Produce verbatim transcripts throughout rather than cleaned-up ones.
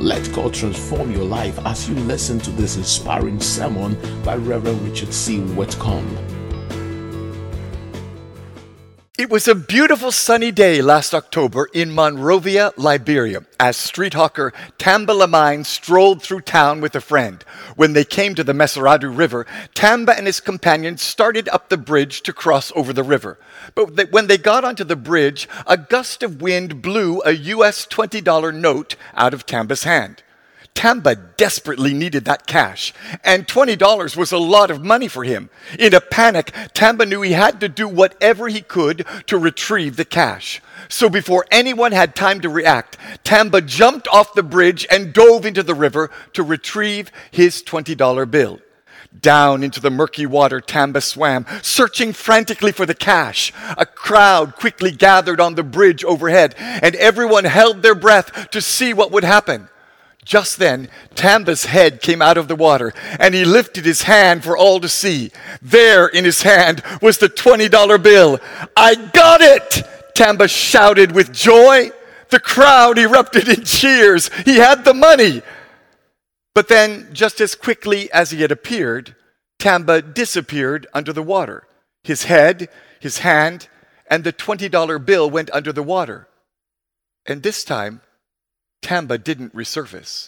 Let God transform your life as you listen to this inspiring sermon by Reverend Richard C. Whitcomb. It was a beautiful sunny day last October in Monrovia, Liberia, as street hawker Tamba Lamine strolled through town with a friend. When they came to the Mesurado River, Tamba and his companions started up the bridge to cross over the river. But when they got onto the bridge, a gust of wind blew a U S twenty dollar note out of Tamba's hand. Tamba desperately needed that cash, and twenty dollars was a lot of money for him. In a panic, Tamba knew he had to do whatever he could to retrieve the cash. So before anyone had time to react, Tamba jumped off the bridge and dove into the river to retrieve his twenty dollar bill. Down into the murky water, Tamba swam, searching frantically for the cash. A crowd quickly gathered on the bridge overhead, and everyone held their breath to see what would happen. Just then, Tamba's head came out of the water, and he lifted his hand for all to see. There in his hand was the twenty dollar bill. "I got it!" Tamba shouted with joy. The crowd erupted in cheers. He had the money. But then, just as quickly as he had appeared, Tamba disappeared under the water. His head, his hand, and the twenty dollar bill went under the water. And this time, Tamba didn't resurface.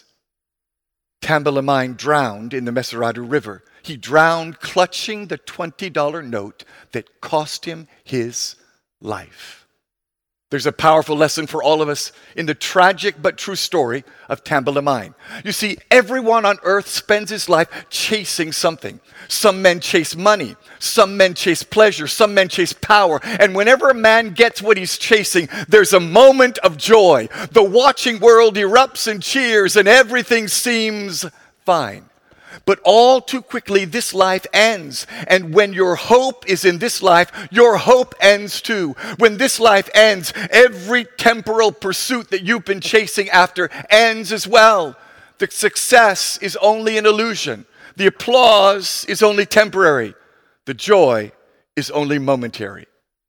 Tamba Lamine drowned in the Mesurado River. He drowned clutching the twenty dollar note that cost him his life. There's a powerful lesson for all of us in the tragic but true story of Tamba Lamine. You see, everyone on earth spends his life chasing something. Some men chase money. Some men chase pleasure. Some men chase power. And whenever a man gets what he's chasing, there's a moment of joy. The watching world erupts and cheers, and everything seems fine. But all too quickly, this life ends. And when your hope is in this life, your hope ends too. When this life ends, every temporal pursuit that you've been chasing after ends as well. The success is only an illusion. The applause is only temporary. The joy is only momentary.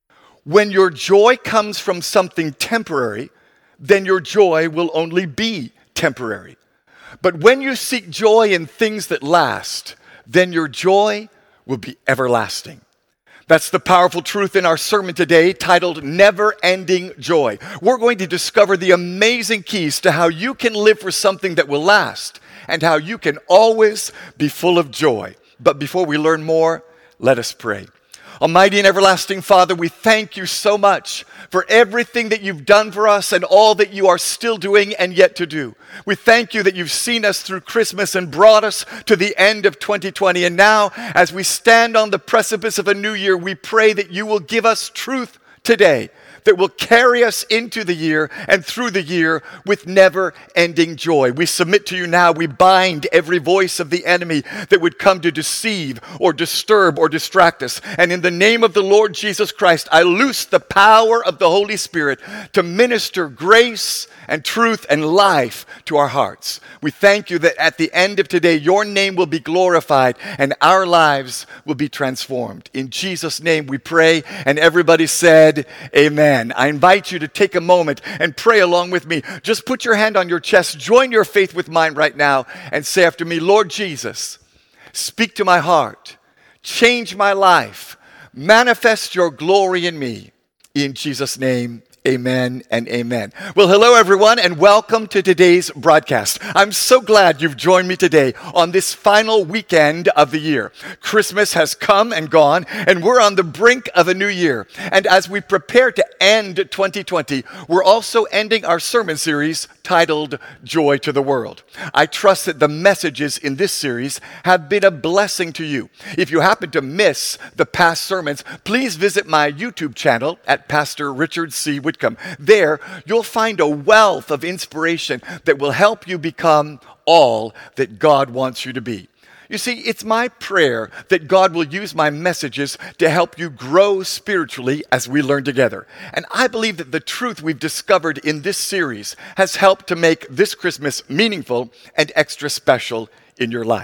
When your joy comes from something temporary, then your joy will only be temporary. But when you seek joy in things that last, then your joy will be everlasting. That's the powerful truth in our sermon today, titled Never Ending Joy. We're going to discover the amazing keys to how you can live for something that will last and how you can always be full of joy. But before we learn more, let us pray. Almighty and everlasting Father, we thank you so much for everything that you've done for us and all that you are still doing and yet to do. We thank you that you've seen us through Christmas and brought us to the end of twenty twenty. And now, as we stand on the precipice of a new year, we pray that you will give us truth today that will carry us into the year and through the year with never-ending joy. We submit to you now. We bind every voice of the enemy that would come to deceive or disturb or distract us. And in the name of the Lord Jesus Christ, I loose the power of the Holy Spirit to minister grace and truth and life to our hearts. We thank you that at the end of today, your name will be glorified and our lives will be transformed. In Jesus' name we pray, and everybody said, amen. I invite you to take a moment and pray along with me. Just put your hand on your chest, join your faith with mine right now, and say after me, Lord Jesus, speak to my heart, change my life, manifest your glory in me. In Jesus' name, amen and amen. Well, hello everyone, and welcome to today's broadcast. I'm so glad you've joined me today on this final weekend of the year. Christmas has come and gone, and we're on the brink of a new year. And as we prepare to end twenty twenty, we're also ending our sermon series titled Joy to the World. I trust that the messages in this series have been a blessing to you. If you happen to miss the past sermons, please visit my YouTube channel at Pastor Richard C. Whitcomb. There, you'll find a wealth of inspiration that will help you become all that God wants you to be. You see, it's my prayer that God will use my messages to help you grow spiritually as we learn together. And I believe that the truth we've discovered in this series has helped to make this Christmas meaningful and extra special in your life.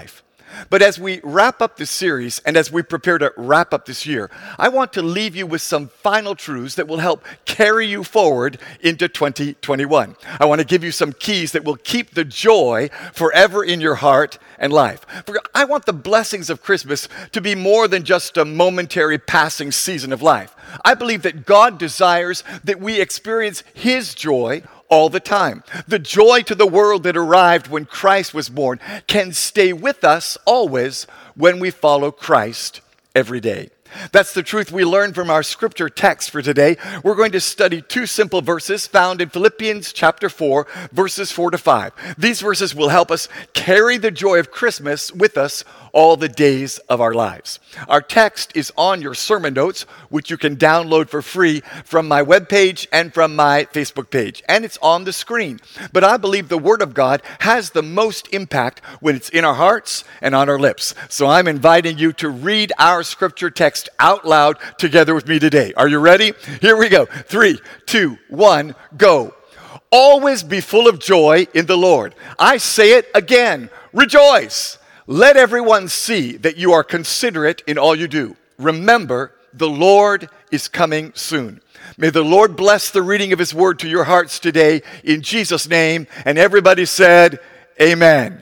But as we wrap up this series and as we prepare to wrap up this year, I want to leave you with some final truths that will help carry you forward into twenty twenty-one. I want to give you some keys that will keep the joy forever in your heart and life. For I want the blessings of Christmas to be more than just a momentary passing season of life. I believe that God desires that we experience His joy all the time. The joy to the world that arrived when Christ was born can stay with us always when we follow Christ every day. That's the truth we learn from our scripture text for today. We're going to study two simple verses found in Philippians chapter four, verses four to five. These verses will help us carry the joy of Christmas with us all the days of our lives. Our text is on your sermon notes, which you can download for free from my webpage and from my Facebook page. And it's on the screen. But I believe the Word of God has the most impact when it's in our hearts and on our lips. So I'm inviting you to read our scripture text out loud together with me today. Are you ready? Here we go. Three, two, one, go. Always be full of joy in the Lord. I say it again. Rejoice. Let everyone see that you are considerate in all you do. Remember, the Lord is coming soon. May the Lord bless the reading of His word to your hearts today in Jesus' name. And everybody said, amen.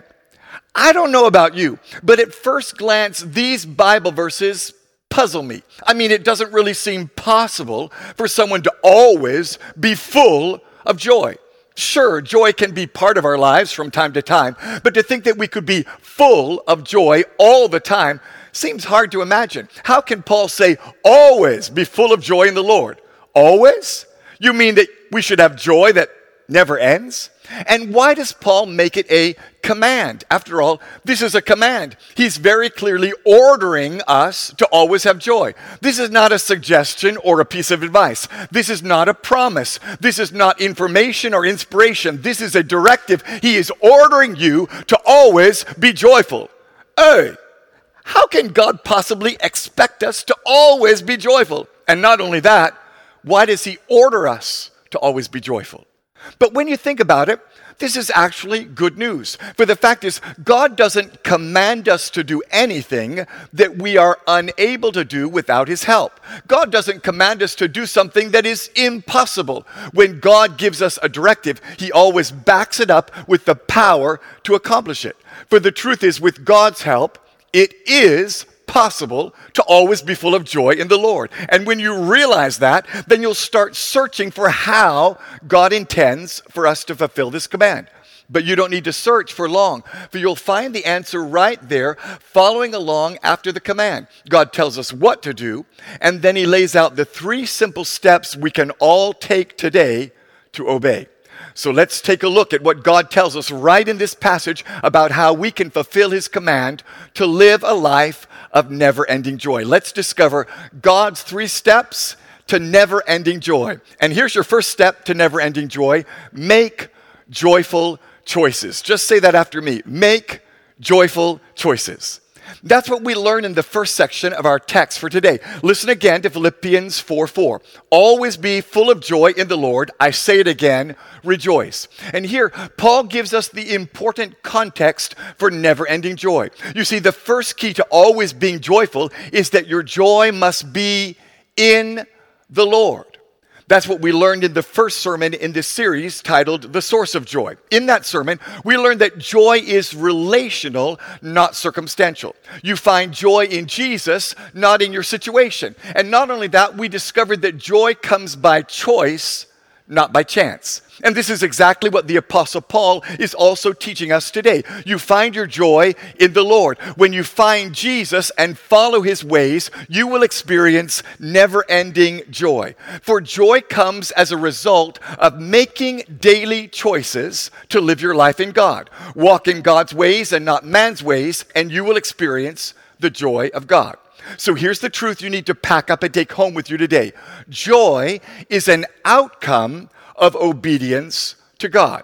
I don't know about you, but at first glance, these Bible verses puzzle me. I mean, it doesn't really seem possible for someone to always be full of joy. Sure, joy can be part of our lives from time to time, but to think that we could be full of joy all the time seems hard to imagine. How can Paul say, always be full of joy in the Lord? Always? You mean that we should have joy that never ends? And why does Paul make it a command? After all, this is a command. He's very clearly ordering us to always have joy. This is not a suggestion or a piece of advice. This is not a promise. This is not information or inspiration. This is a directive. He is ordering you to always be joyful. Hey, how can God possibly expect us to always be joyful? And not only that, why does He order us to always be joyful? But when you think about it, this is actually good news. For the fact is, God doesn't command us to do anything that we are unable to do without His help. God doesn't command us to do something that is impossible. When God gives us a directive, He always backs it up with the power to accomplish it. For the truth is, with God's help, it is possible to always be full of joy in the Lord. And when you realize that, then you'll start searching for how God intends for us to fulfill this command. But you don't need to search for long, for you'll find the answer right there following along after the command. God tells us what to do, and then He lays out the three simple steps we can all take today to obey. So let's take a look at what God tells us right in this passage about how we can fulfill His command to live a life of never-ending joy. Let's discover God's three steps to never-ending joy. And here's your first step to never-ending joy. Make joyful choices. Just say that after me. Make joyful choices. That's what we learn in the first section of our text for today. Listen again to Philippians four four. Always be full of joy in the Lord. I say it again, rejoice. And here, Paul gives us the important context for never-ending joy. You see, the first key to always being joyful is that your joy must be in the Lord. That's what we learned in the first sermon in this series titled The Source of Joy. In that sermon, we learned that joy is relational, not circumstantial. You find joy in Jesus, not in your situation. And not only that, we discovered that joy comes by choice, not by chance. And this is exactly what the Apostle Paul is also teaching us today. You find your joy in the Lord. When you find Jesus and follow His ways, you will experience never-ending joy. For joy comes as a result of making daily choices to live your life in God. Walk in God's ways and not man's ways, and you will experience the joy of God. So here's the truth you need to pack up and take home with you today. Joy is an outcome of obedience to God.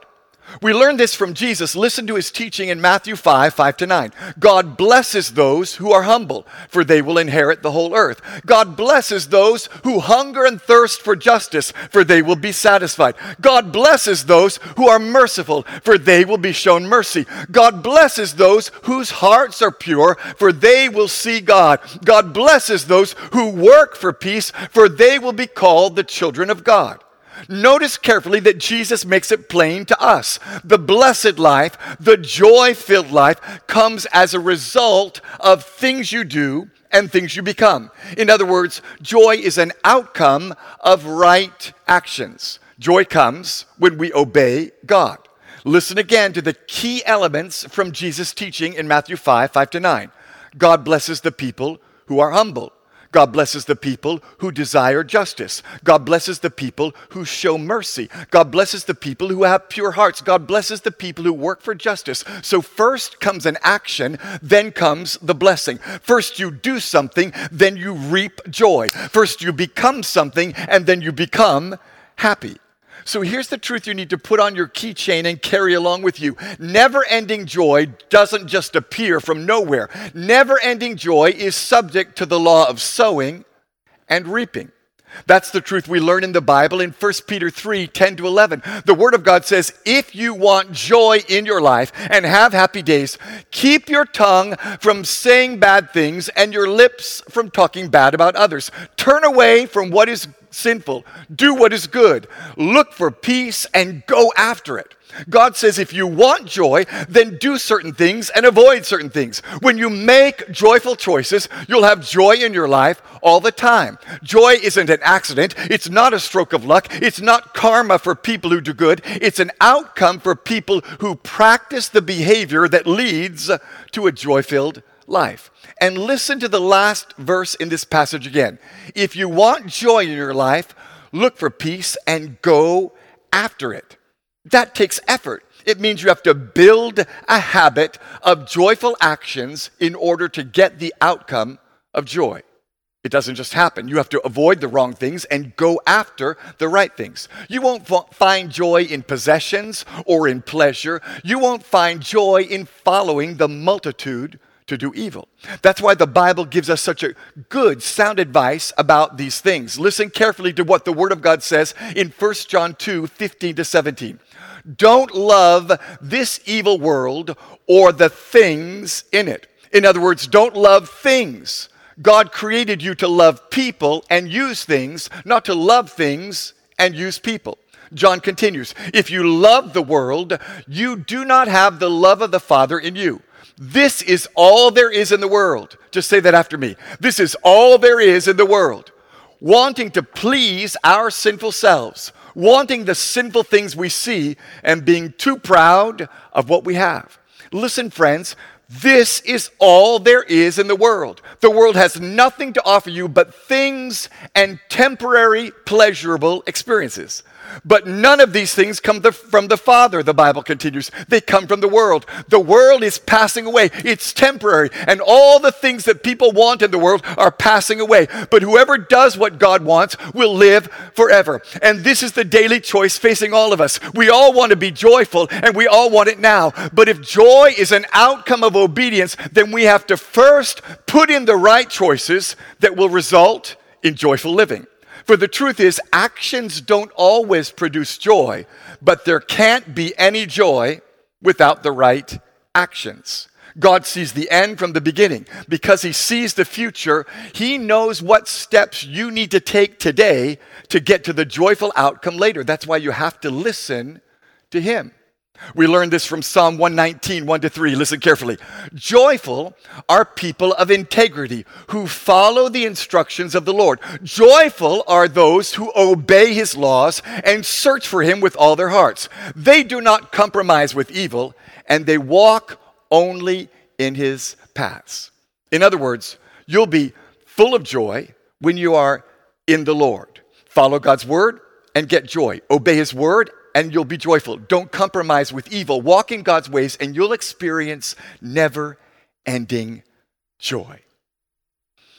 We learn this from Jesus. Listen to his teaching in Matthew five, five to nine. God blesses those who are humble, for they will inherit the whole earth. God blesses those who hunger and thirst for justice, for they will be satisfied. God blesses those who are merciful, for they will be shown mercy. God blesses those whose hearts are pure, for they will see God. God blesses those who work for peace, for they will be called the children of God. Notice carefully that Jesus makes it plain to us. The blessed life, the joy-filled life, comes as a result of things you do and things you become. In other words, joy is an outcome of right actions. Joy comes when we obey God. Listen again to the key elements from Jesus' teaching in Matthew five, five to nine. God blesses the people who are humble. God blesses the people who desire justice. God blesses the people who show mercy. God blesses the people who have pure hearts. God blesses the people who work for justice. So first comes an action, then comes the blessing. First you do something, then you reap joy. First you become something, and then you become happy. So here's the truth you need to put on your keychain and carry along with you. Never-ending joy doesn't just appear from nowhere. Never-ending joy is subject to the law of sowing and reaping. That's the truth we learn in the Bible in First Peter three, ten to eleven. The Word of God says, if you want joy in your life and have happy days, keep your tongue from saying bad things and your lips from talking bad about others. Turn away from what is sinful. Do what is good. Look for peace and go after it. God says if you want joy, then do certain things and avoid certain things. When you make joyful choices, you'll have joy in your life all the time. Joy isn't an accident. It's not a stroke of luck. It's not karma for people who do good. It's an outcome for people who practice the behavior that leads to a joy-filled life. And listen to the last verse in this passage again. If you want joy in your life, look for peace and go after it. That takes effort. It means you have to build a habit of joyful actions in order to get the outcome of joy. It doesn't just happen. You have to avoid the wrong things and go after the right things. You won't find joy in possessions or in pleasure. You won't find joy in following the multitude to do evil. That's why the Bible gives us such a good, sound advice about these things. Listen carefully to what the Word of God says in First John two, fifteen to seventeen. Don't love this evil world or the things in it. In other words, don't love things. God created you to love people and use things, not to love things and use people. John continues, if you love the world, you do not have the love of the Father in you. This is all there is in the world. Just say that after me. This is all there is in the world. Wanting to please our sinful selves, wanting the sinful things we see, and being too proud of what we have. Listen, friends, this is all there is in the world. The world has nothing to offer you but things and temporary pleasurable experiences. But none of these things come the, from the Father, the Bible continues. They come from the world. The world is passing away. It's temporary. And all the things that people want in the world are passing away. But whoever does what God wants will live forever. And this is the daily choice facing all of us. We all want to be joyful, and we all want it now. But if joy is an outcome of obedience, then we have to first put in the right choices that will result in joyful living. For the truth is, actions don't always produce joy, but there can't be any joy without the right actions. God sees the end from the beginning. Because he sees the future, he knows what steps you need to take today to get to the joyful outcome later. That's why you have to listen to him. We learned this from Psalm one nineteen, one to three. Listen carefully. Joyful are people of integrity who follow the instructions of the Lord. Joyful are those who obey his laws and search for him with all their hearts. They do not compromise with evil, and they walk only in his paths. In other words, you'll be full of joy when you are in the Lord. Follow God's word and get joy. Obey his word and you'll be joyful. Don't compromise with evil. Walk in God's ways and you'll experience never-ending joy.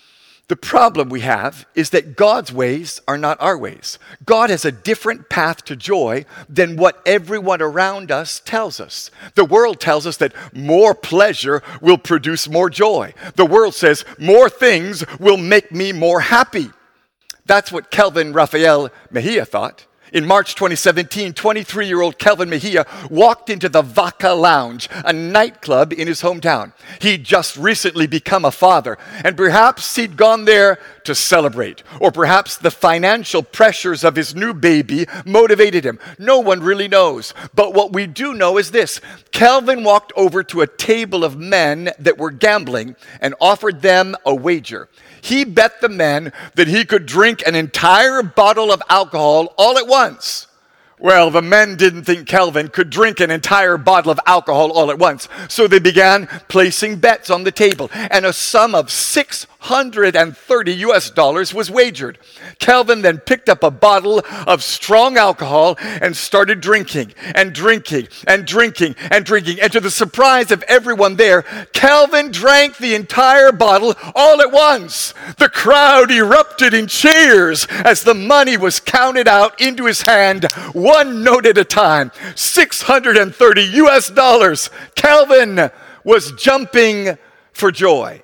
The problem we have is that God's ways are not our ways. God has a different path to joy than what everyone around us tells us. The world tells us that more pleasure will produce more joy. The world says more things will make me more happy. That's what Kelvin Rafael Mejia thought. In March twenty seventeen, twenty-three-year-old Kelvin Mejia walked into the Vaca Lounge, a nightclub in his hometown. He'd just recently become a father, and perhaps he'd gone there to celebrate, or perhaps the financial pressures of his new baby motivated him. No one really knows. But what we do know is this: Kelvin walked over to a table of men that were gambling and offered them a wager. He bet the men that he could drink an entire bottle of alcohol all at once. Well, the men didn't think Kelvin could drink an entire bottle of alcohol all at once, so they began placing bets on the table, and a sum of six hundred thirty U S dollars was wagered. Kelvin then picked up a bottle of strong alcohol and started drinking and drinking and drinking and drinking, and to the surprise of everyone there, Kelvin drank the entire bottle all at once. The crowd erupted in cheers as the money was counted out into his hand, one note at a time. six hundred thirty U S dollars. Kelvin was jumping for joy.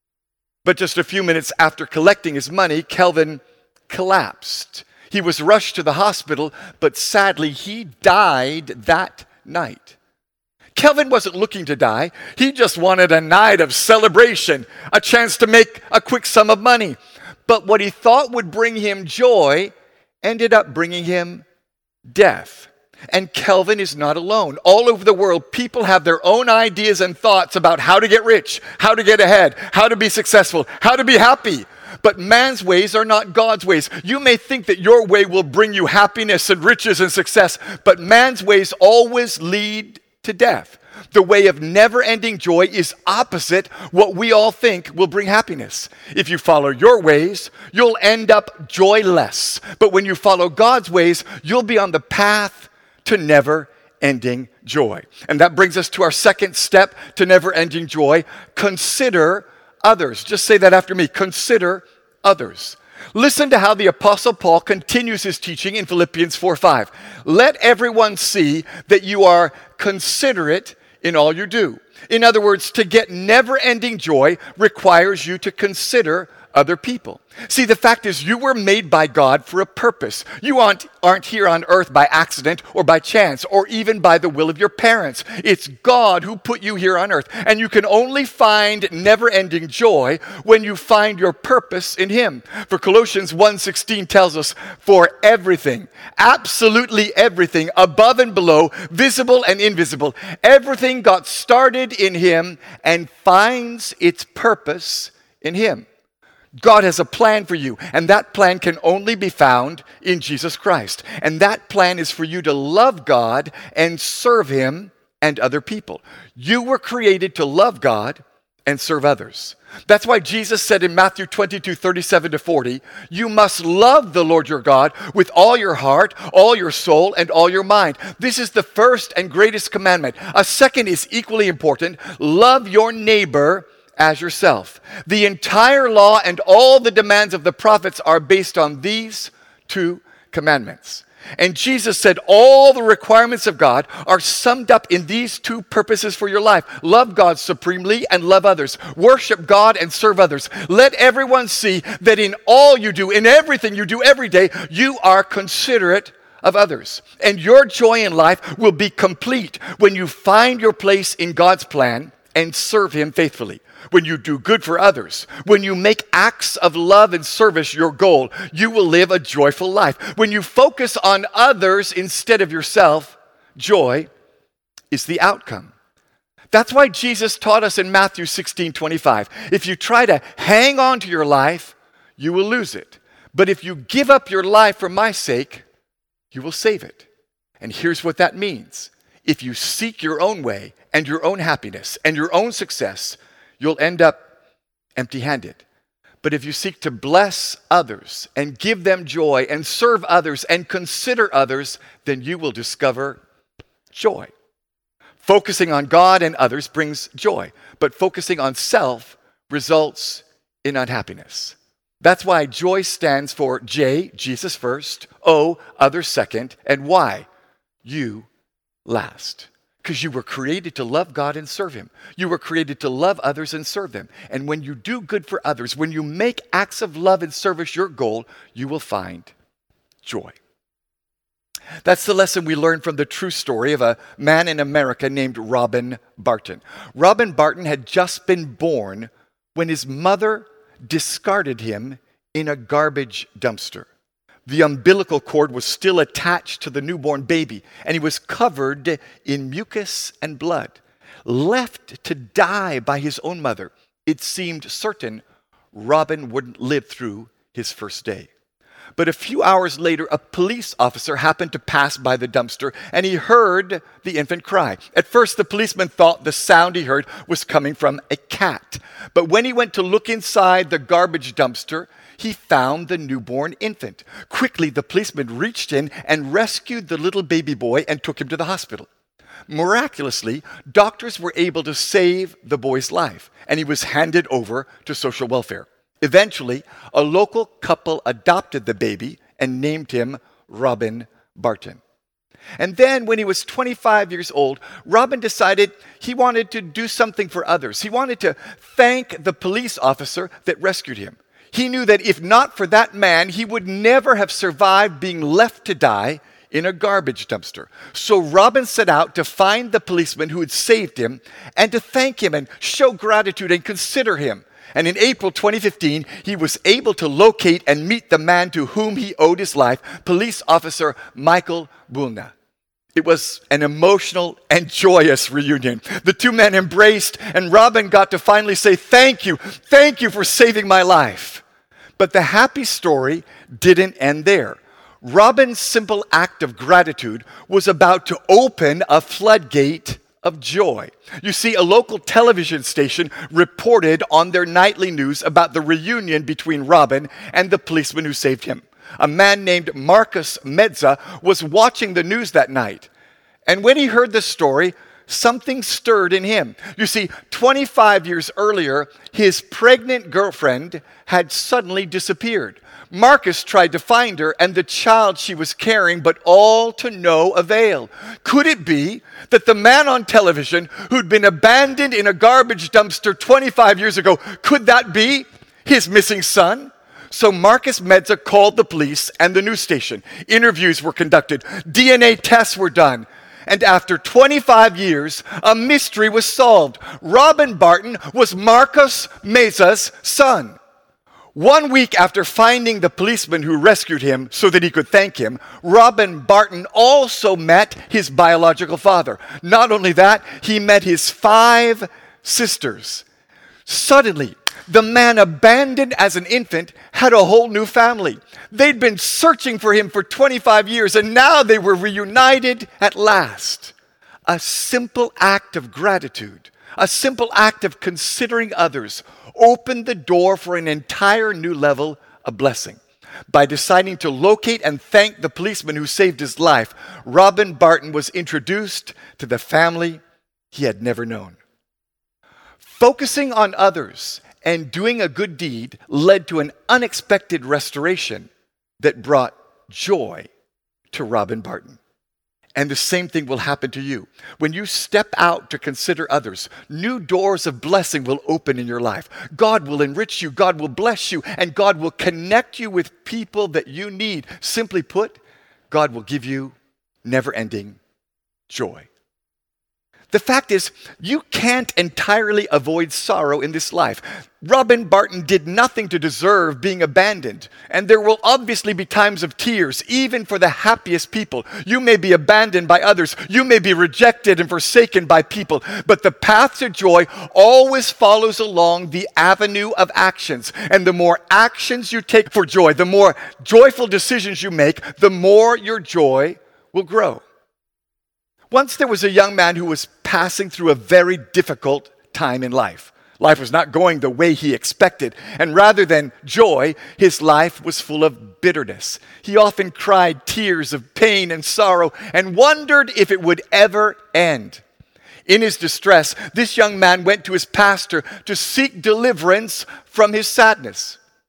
But just a few minutes after collecting his money, Kelvin collapsed. He was rushed to the hospital, but sadly, he died that night. Kelvin wasn't looking to die. He just wanted a night of celebration, a chance to make a quick sum of money. But what he thought would bring him joy ended up bringing him death. And Kelvin is not alone. All over the world, people have their own ideas and thoughts about how to get rich, how to get ahead, how to be successful, how to be happy. But man's ways are not God's ways. You may think that your way will bring you happiness and riches and success, but man's ways always lead to death. The way of never-ending joy is opposite what we all think will bring happiness. If you follow your ways, you'll end up joyless. But when you follow God's ways, you'll be on the path to never-ending joy. And that brings us to our second step to never-ending joy. Consider others. Just say that after me. Consider others. Listen to how the Apostle Paul continues his teaching in Philippians four five. Let everyone see that you are considerate in all you do. In other words, to get never-ending joy requires you to consider other people. See, the fact is, you were made by God for a purpose. You aren't, aren't here on earth by accident or by chance or even by the will of your parents. It's God who put you here on earth. And you can only find never-ending joy when you find your purpose in Him. For Colossians one sixteen tells us, for everything, absolutely everything, above and below, visible and invisible, everything got started in Him and finds its purpose in Him. God has a plan for you, and that plan can only be found in Jesus Christ. And that plan is for you to love God and serve Him and other people. You were created to love God and serve others. That's why Jesus said in Matthew twenty-two, thirty-seven to forty, you must love the Lord your God with all your heart, all your soul, and all your mind. This is the first and greatest commandment. A second is equally important. Love your neighbor as yourself. The entire law and all the demands of the prophets are based on these two commandments. And Jesus said all the requirements of God are summed up in these two purposes for your life. Love God supremely and love others. Worship God and serve others. Let everyone see that in all you do, in everything you do every day, you are considerate of others. And your joy in life will be complete when you find your place in God's plan and serve Him faithfully. When you do good for others, when you make acts of love and service your goal, you will live a joyful life. When you focus on others instead of yourself, joy is the outcome. That's why Jesus taught us in Matthew sixteen twenty-five. If you try to hang on to your life, you will lose it. But if you give up your life for my sake, you will save it. And here's what that means. If you seek your own way and your own happiness and your own success, you'll end up empty-handed. But if you seek to bless others and give them joy and serve others and consider others, then you will discover joy. Focusing on God and others brings joy, but focusing on self results in unhappiness. That's why joy stands for J, Jesus first, O, others second, and Y, you last. Because you were created to love God and serve Him. You were created to love others and serve them. And when you do good for others, when you make acts of love and service your goal, you will find joy. That's the lesson we learned from the true story of a man in America named Robin Barton. Robin Barton had just been born when his mother discarded him in a garbage dumpster. The umbilical cord was still attached to the newborn baby, and he was covered in mucus and blood. Left to die by his own mother, it seemed certain Robin wouldn't live through his first day. But a few hours later, a police officer happened to pass by the dumpster, and he heard the infant cry. At first, the policeman thought the sound he heard was coming from a cat. But when he went to look inside the garbage dumpster, he found the newborn infant. Quickly, the policeman reached in and rescued the little baby boy and took him to the hospital. Miraculously, doctors were able to save the boy's life, and he was handed over to social welfare. Eventually, a local couple adopted the baby and named him Robin Barton. And then, when he was twenty-five years old, Robin decided he wanted to do something for others. He wanted to thank the police officer that rescued him. He knew that if not for that man, he would never have survived being left to die in a garbage dumpster. So Robin set out to find the policeman who had saved him and to thank him and show gratitude and consider him. And in April twenty fifteen, he was able to locate and meet the man to whom he owed his life, police officer Michael Bulna. It was an emotional and joyous reunion. The two men embraced, and Robin got to finally say, "Thank you, thank you for saving my life." But the happy story didn't end there. Robin's simple act of gratitude was about to open a floodgate of joy. You see, a local television station reported on their nightly news about the reunion between Robin and the policeman who saved him. A man named Marcus Medza was watching the news that night. And when he heard the story, something stirred in him. You see, twenty-five years earlier, his pregnant girlfriend had suddenly disappeared. Marcus tried to find her and the child she was carrying, but all to no avail. Could it be that the man on television who'd been abandoned in a garbage dumpster twenty-five years ago, could that be his missing son? So Marcus Medza called the police and the news station. Interviews were conducted. D N A tests were done. And after twenty-five years, a mystery was solved. Robin Barton was Marcus Medza's son. One week after finding the policeman who rescued him so that he could thank him, Robin Barton also met his biological father. Not only that, he met his five sisters. Suddenly, the man abandoned as an infant had a whole new family. They'd been searching for him for twenty-five years, and now they were reunited at last. A simple act of gratitude, a simple act of considering others, opened the door for an entire new level of blessing. By deciding to locate and thank the policeman who saved his life, Robin Barton was introduced to the family he had never known. Focusing on others and doing a good deed led to an unexpected restoration that brought joy to Robin Barton. And the same thing will happen to you. When you step out to consider others, new doors of blessing will open in your life. God will enrich you, God will bless you, and God will connect you with people that you need. Simply put, God will give you never-ending joy. The fact is, you can't entirely avoid sorrow in this life. Robin Barton did nothing to deserve being abandoned, and there will obviously be times of tears, even for the happiest people. You may be abandoned by others. You may be rejected and forsaken by people, but the path to joy always follows along the avenue of actions. And the more actions you take for joy, the more joyful decisions you make, the more your joy will grow. Once there was a young man who was passing through a very difficult time in life. Life was not going the way he expected, and rather than joy, his life was full of bitterness. He often cried tears of pain and sorrow and wondered if it would ever end. In his distress, this young man went to his pastor to seek deliverance from his sadness.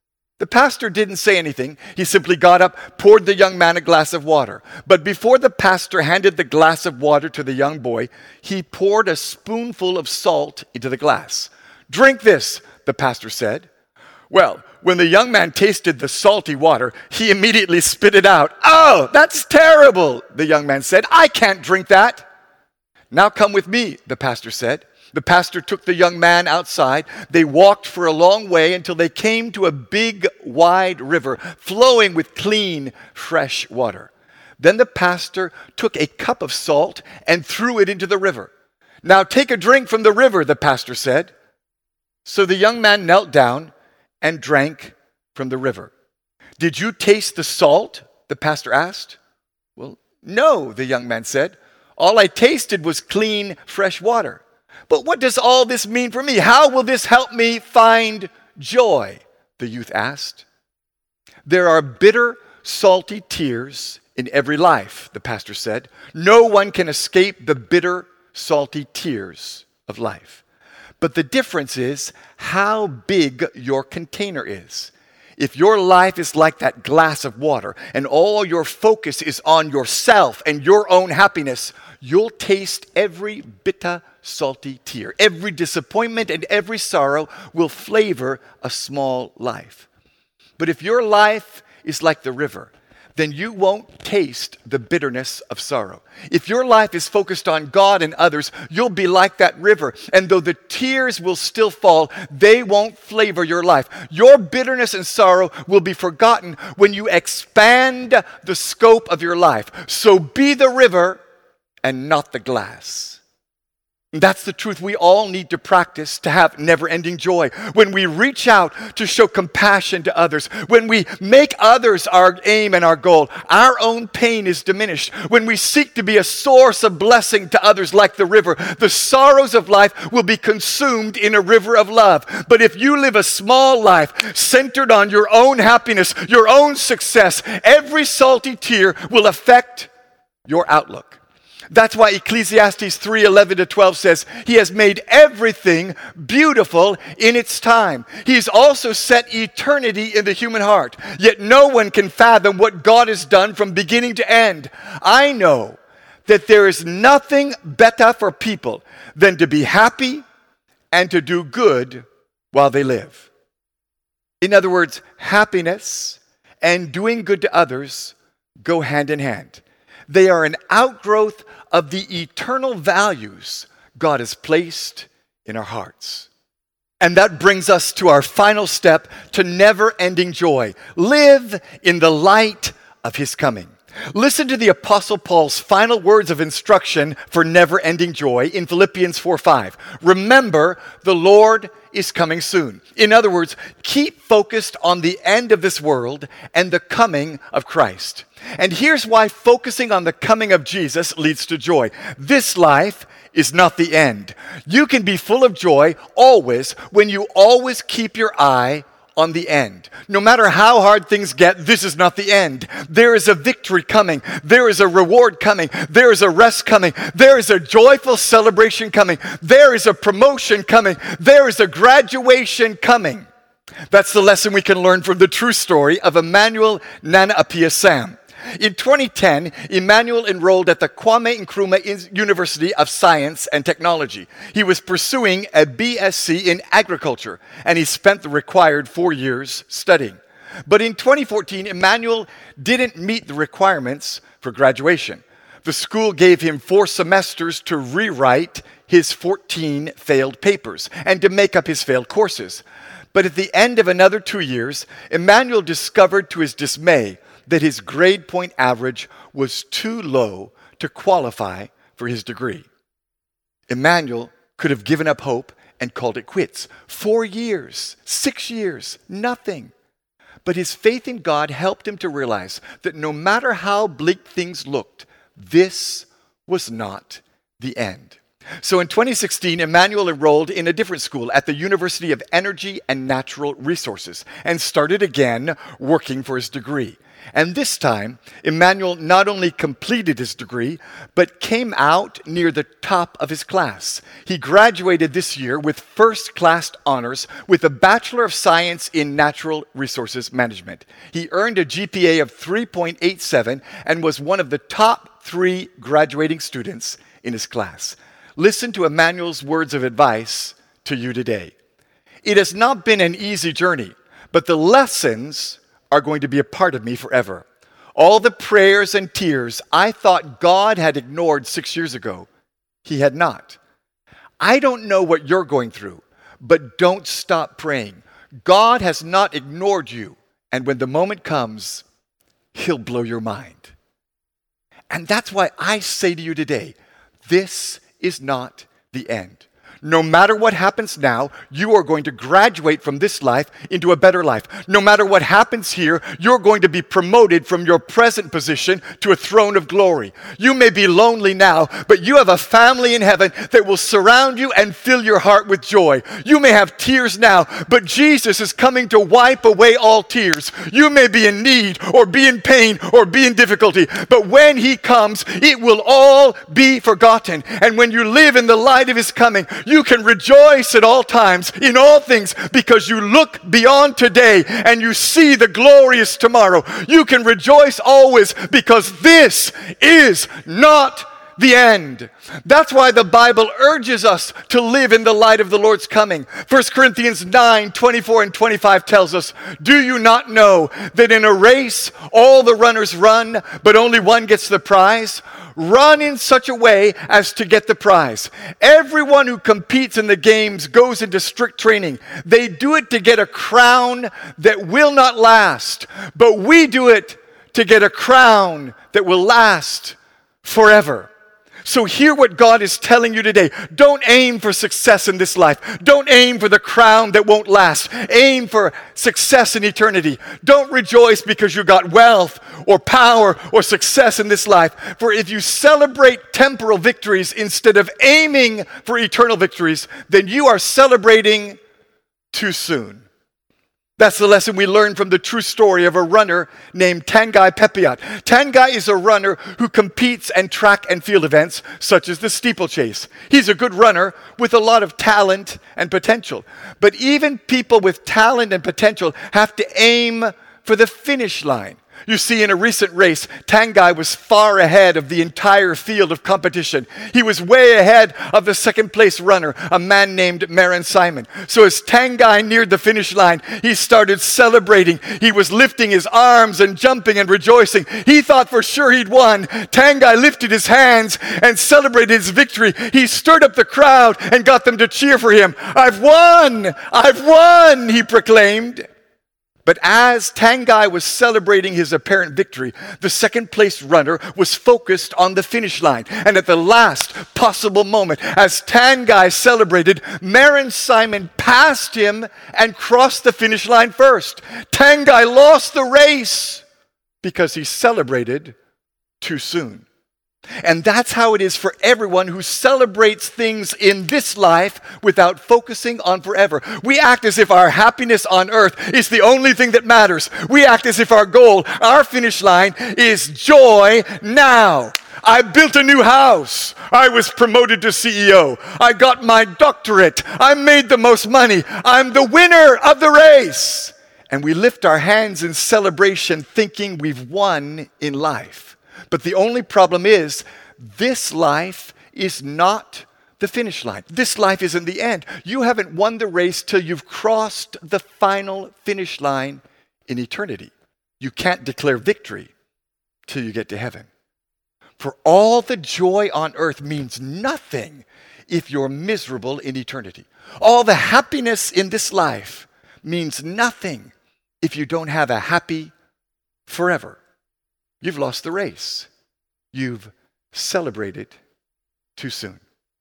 The pastor didn't say anything. He simply got up, poured the young man a glass of water. But before the pastor handed the glass of water to the young boy, he poured a spoonful of salt into the glass. "Drink this," the pastor said. Well, when the young man tasted the salty water, he immediately spit it out. "Oh, that's terrible," the young man said. "I can't drink that." "Now come with me," the pastor said. The pastor took the young man outside. They walked for a long way until they came to a big, wide river flowing with clean, fresh water. Then the pastor took a cup of salt and threw it into the river. "Now take a drink from the river," the pastor said. So the young man knelt down and drank from the river. "Did you taste the salt?" the pastor asked. "Well, no," the young man said. "All I tasted was clean, fresh water." "But what does all this mean for me? How will this help me find joy?" the youth asked. "There are bitter, salty tears in every life," the pastor said. "No one can escape the bitter, salty tears of life. But the difference is how big your container is. If your life is like that glass of water and all your focus is on yourself and your own happiness, you'll taste every bitter, salty tear. Every disappointment and every sorrow will flavor a small life. But if your life is like the river, then you won't taste the bitterness of sorrow. If your life is focused on God and others, you'll be like that river. And though the tears will still fall, they won't flavor your life. Your bitterness and sorrow will be forgotten when you expand the scope of your life. So be the river and not the glass. That's the truth we all need to practice to have never-ending joy. When we reach out to show compassion to others, when we make others our aim and our goal, our own pain is diminished. When we seek to be a source of blessing to others like the river, the sorrows of life will be consumed in a river of love. But if you live a small life centered on your own happiness, your own success, every salty tear will affect your outlook. That's why Ecclesiastes three eleven to twelve says, He has made everything beautiful in its time. He's also set eternity in the human heart. Yet no one can fathom what God has done from beginning to end. I know that there is nothing better for people than to be happy and to do good while they live. In other words, happiness and doing good to others go hand in hand. They are an outgrowth of the eternal values God has placed in our hearts. And that brings us to our final step to never-ending joy. Live in the light of His coming. Listen to the Apostle Paul's final words of instruction for never-ending joy in Philippians four five. Remember, the Lord is coming soon. In other words, keep focused on the end of this world and the coming of Christ. And here's why focusing on the coming of Jesus leads to joy. This life is not the end. You can be full of joy always when you always keep your eye on the end. No matter how hard things get, this is not the end. There is a victory coming. There is a reward coming. There is a rest coming. There is a joyful celebration coming. There is a promotion coming. There is a graduation coming. That's the lesson we can learn from the true story of Emmanuel Nana Appiah Sam. In twenty ten, Emmanuel enrolled at the Kwame Nkrumah University of Science and Technology. He was pursuing a B S c in agriculture, and he spent the required four years studying. But in twenty fourteen, Emmanuel didn't meet the requirements for graduation. The school gave him four semesters to rewrite his fourteen failed papers and to make up his failed courses. But at the end of another two years, Emmanuel discovered to his dismay that his grade point average was too low to qualify for his degree. Emmanuel could have given up hope and called it quits. Four years, six years, nothing. But his faith in God helped him to realize that no matter how bleak things looked, this was not the end. So in twenty sixteen, Emmanuel enrolled in a different school at the University of Energy and Natural Resources and started again working for his degree. And this time, Emmanuel not only completed his degree, but came out near the top of his class. He graduated this year with first-class honors with a Bachelor of Science in Natural Resources Management. He earned a G P A of three point eight seven and was one of the top three graduating students in his class. Listen to Emmanuel's words of advice to you today. It has not been an easy journey, but the lessons are going to be a part of me forever. All the prayers and tears I thought God had ignored six years ago, He had not. I don't know what you're going through, but don't stop praying. God has not ignored you, and when the moment comes, He'll blow your mind. And that's why I say to you today, this is not the end. No matter what happens now, you are going to graduate from this life into a better life. No matter what happens here, you're going to be promoted from your present position to a throne of glory. You may be lonely now, but you have a family in heaven that will surround you and fill your heart with joy. You may have tears now, but Jesus is coming to wipe away all tears. You may be in need or be in pain or be in difficulty, but when He comes, it will all be forgotten. And when you live in the light of His coming, you can rejoice at all times, in all things, because you look beyond today and you see the glorious tomorrow. You can rejoice always because this is not the end. That's why the Bible urges us to live in the light of the Lord's coming. First Corinthians nine, twenty-four and twenty-five tells us, do you not know that in a race all the runners run, but only one gets the prize? Run in such a way as to get the prize. Everyone who competes in the games goes into strict training. They do it to get a crown that will not last, but we do it to get a crown that will last forever. So hear what God is telling you today. Don't aim for success in this life. Don't aim for the crown that won't last. Aim for success in eternity. Don't rejoice because you got wealth or power or success in this life. For if you celebrate temporal victories instead of aiming for eternal victories, then you are celebrating too soon. That's the lesson we learned from the true story of a runner named Tanguy Pepiot. Tanguy is a runner who competes in track and field events, such as the steeplechase. He's a good runner with a lot of talent and potential. But even people with talent and potential have to aim for the finish line. You see, in a recent race, Tanguy was far ahead of the entire field of competition. He was way ahead of the second place runner, a man named Marin Simon. So as Tanguy neared the finish line, he started celebrating. He was lifting his arms and jumping and rejoicing. He thought for sure he'd won. Tanguy lifted his hands and celebrated his victory. He stirred up the crowd and got them to cheer for him. I've won! I've won! He proclaimed. But as Tanguy was celebrating his apparent victory, the second place runner was focused on the finish line. And at the last possible moment, as Tanguy celebrated, Marin Simon passed him and crossed the finish line first. Tanguy lost the race because he celebrated too soon. And that's how it is for everyone who celebrates things in this life without focusing on forever. We act as if our happiness on earth is the only thing that matters. We act as if our goal, our finish line, is joy now. I built a new house. I was promoted to C E O. I got my doctorate. I made the most money. I'm the winner of the race. And we lift our hands in celebration thinking we've won in life. But the only problem is, this life is not the finish line. This life isn't the end. You haven't won the race till you've crossed the final finish line in eternity. You can't declare victory till you get to heaven. For all the joy on earth means nothing if you're miserable in eternity. All the happiness in this life means nothing if you don't have a happy forever. You've lost the race. You've celebrated too soon.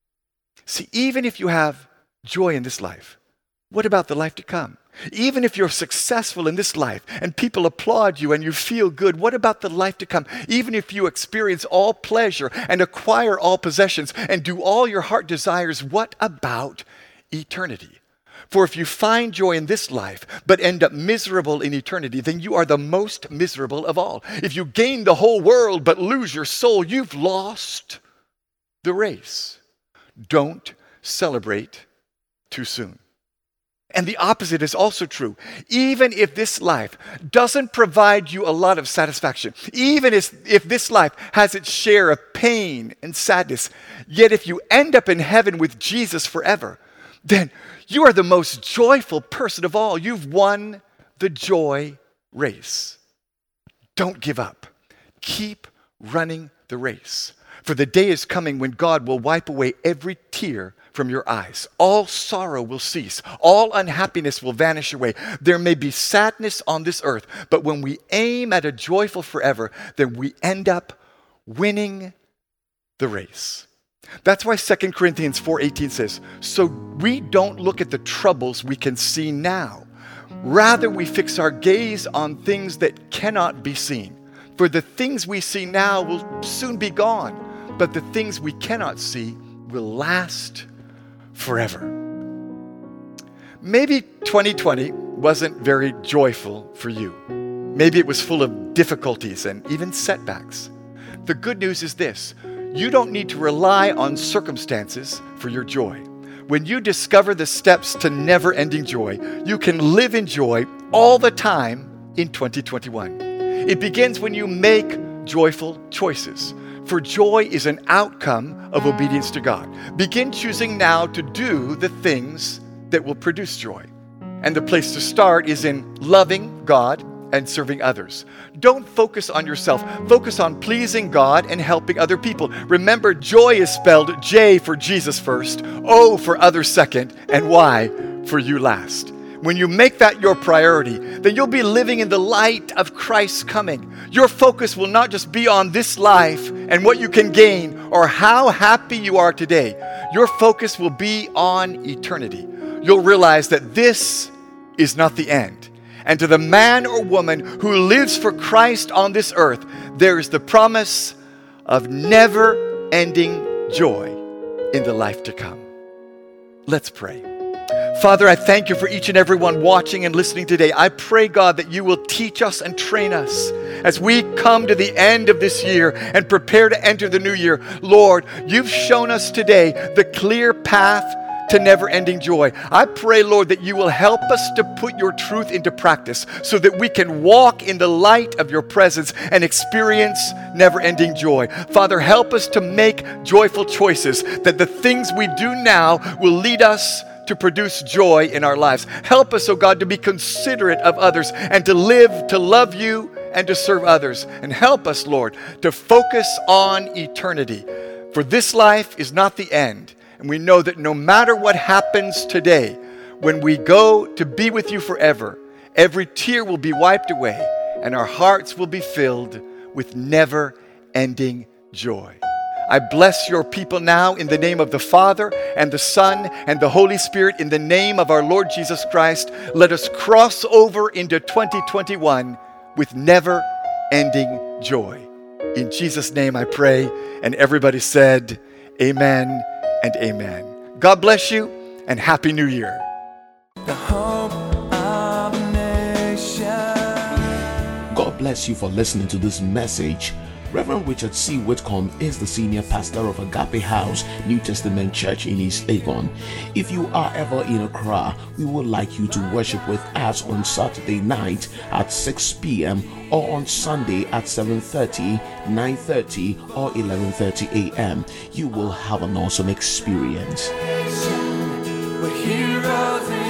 See, even if you have joy in this life, what about the life to come? Even if you're successful in this life and people applaud you and you feel good, what about the life to come? Even if you experience all pleasure and acquire all possessions and do all your heart desires, what about eternity? For if you find joy in this life, but end up miserable in eternity, then you are the most miserable of all. If you gain the whole world but lose your soul, you've lost the race. Don't celebrate too soon. And the opposite is also true. Even if this life doesn't provide you a lot of satisfaction, even if, if this life has its share of pain and sadness, yet if you end up in heaven with Jesus forever, then you are the most joyful person of all. You've won the joy race. Don't give up. Keep running the race. For the day is coming when God will wipe away every tear from your eyes. All sorrow will cease. All unhappiness will vanish away. There may be sadness on this earth, but when we aim at a joyful forever, then we end up winning the race. That's why Second Corinthians four eighteen says, so we don't look at the troubles we can see now. Rather, we fix our gaze on things that cannot be seen. For the things we see now will soon be gone, but the things we cannot see will last forever. Maybe twenty twenty wasn't very joyful for you. Maybe it was full of difficulties and even setbacks. The good news is this. You don't need to rely on circumstances for your joy. When you discover the steps to never-ending joy, you can live in joy all the time in twenty twenty-one. It begins when you make joyful choices. For joy is an outcome of obedience to God. Begin choosing now to do the things that will produce joy. And the place to start is in loving God and serving others. Don't focus on yourself. Focus on pleasing God and helping other people. Remember, joy is spelled J for Jesus first, O for others second, and Y for you last. When you make that your priority, then you'll be living in the light of Christ's coming. Your focus will not just be on this life and what you can gain or how happy you are today. Your focus will be on eternity. You'll realize that this is not the end. And to the man or woman who lives for Christ on this earth, there is the promise of never-ending joy in the life to come. Let's pray. Father, I thank you for each and every one watching and listening today. I pray, God, that you will teach us and train us as we come to the end of this year and prepare to enter the new year. Lord, you've shown us today the clear path to never-ending joy. I pray, Lord, that you will help us to put your truth into practice so that we can walk in the light of your presence and experience never-ending joy. Father, help us to make joyful choices, that the things we do now will lead us to produce joy in our lives. Help us, oh God, to be considerate of others and to live, to love you and to serve others. And help us, Lord, to focus on eternity. For this life is not the end. And we know that no matter what happens today, when we go to be with you forever, every tear will be wiped away and our hearts will be filled with never-ending joy. I bless your people now in the name of the Father and the Son and the Holy Spirit, in the name of our Lord Jesus Christ. Let us cross over into twenty twenty-one with never-ending joy. In Jesus' name I pray, and everybody said, amen and amen. God bless you and Happy New Year. The hope of a nation. God bless you for listening to this message. Reverend Richard C. Whitcomb is the senior pastor of Agape House New Testament Church in East Legon. If you are ever in Accra, we would like you to worship with us on Saturday night at six p.m. or on Sunday at seven thirty, nine thirty or eleven thirty a.m. You will have an awesome experience. We're heroes.